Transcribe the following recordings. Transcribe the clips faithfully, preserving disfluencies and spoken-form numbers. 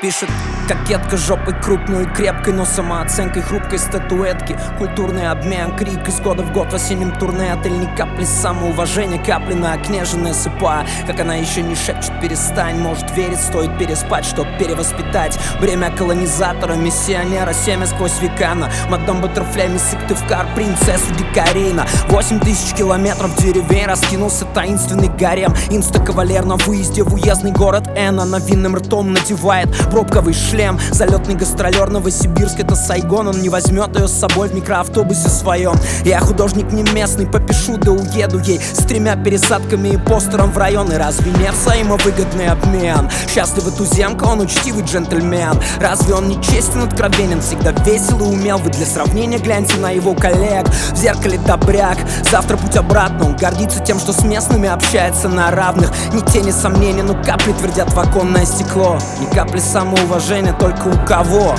Пишет кокетка жопой крупной и крепкой, но самооценкой хрупкой статуэтки. Культурный обмен, крик из года в год в осеннем турне. Отель ни капли самоуважения, капли на окне же насыпая. Как она еще не шепчет перестань, может верить, стоит переспать, чтоб перевоспитать. Бремя колонизатора, миссионера, семя сквозь века. На мадам Баттерфляй, мисс Сыктывкар, принцессу Дикарина. Восемь тысяч километров деревень раскинулся таинственный гарем. Инста-кавалер на выезде в уездный город Н. Она винным ртом надевает пробковый шлем. Залетный гастролер Новосибирск, это Сайгон. Он не возьмет ее с собой в микроавтобусе своем. Я художник не местный, попишу да уеду ей с тремя пересадками и постером в район. И разве не взаимовыгодный обмен? Счастлива туземка, он учтивый джентльмен. Разве он не честен, откровенен, всегда весел и умел? Вы для сравнения гляньте на его коллег. В зеркале добряк, завтра путь обратно. Он гордится тем, что с местными общается на равных. Ни тени сомнений, но капли твердят в оконное стекло. Ни капли самоуважения, только у кого?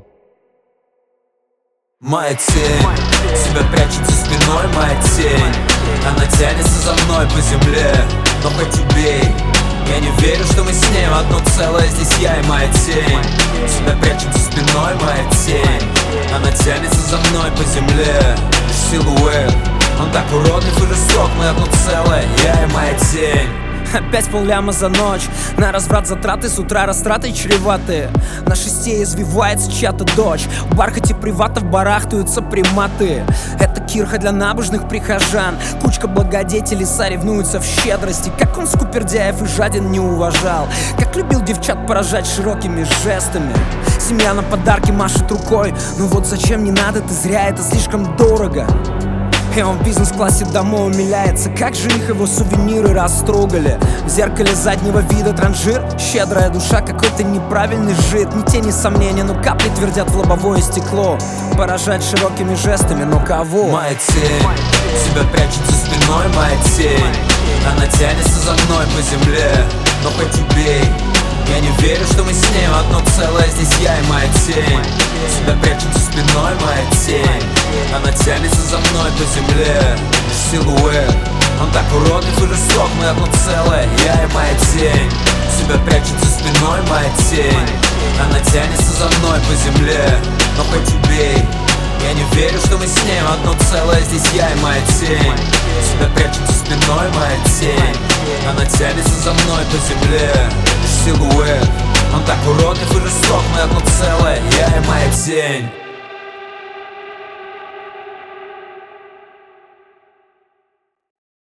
Моя тень, себя прячет за спиной, моя тень. Она тянется за мной по земле, но хоть убей, я не верю, что мы с ней одно целое. Здесь я и моя тень. Себя прячет за спиной, моя тень. Она тянется за мной по земле, лишь силуэт. Он так уродлив и жесток, мы одно целое, я и моя тень. Опять полляма за ночь, на разврат затраты, с утра растраты чреватые. На шесте извивается чья-то дочь, в бархате приватов барахтаются приматы. Это кирха для набожных прихожан, кучка благодетелей соревнуются в щедрости. Как он скупердяев и жаден не уважал, как любил девчат поражать широкими жестами. Семья на подарки машет рукой, ну вот зачем не надо, ты зря, это слишком дорого. И он в бизнес-классе домой умиляется, как же их его сувениры растрогали. В зеркале заднего вида транжир, щедрая душа, какой-то неправильный жид. Ни тени сомнения, но капли твердят в лобовое стекло. Поражать широкими жестами, но кого? Моя тень, себя прячет за спиной, моя тень. Она тянется за мной по земле, но хоть убей, я не верю, что мы с ней одно целое. Здесь я и моя тень. Себя прячет за спиной, моя тень. Она тянется за мной по земле, лишь силуэт. Он так уродлив и жесток, мы одно целое, я и моя тень. Себя прячет за спиной, моя тень. Она тянется за мной по земле, но хоть убей, я не верю, что мы с ней одно целое. Здесь я и моя тень. Себя прячет за спиной, моя тень. Она тянется за мной по земле, лишь силуэт. Он так уродлив и жесток, мы одно целое, я и моя тень.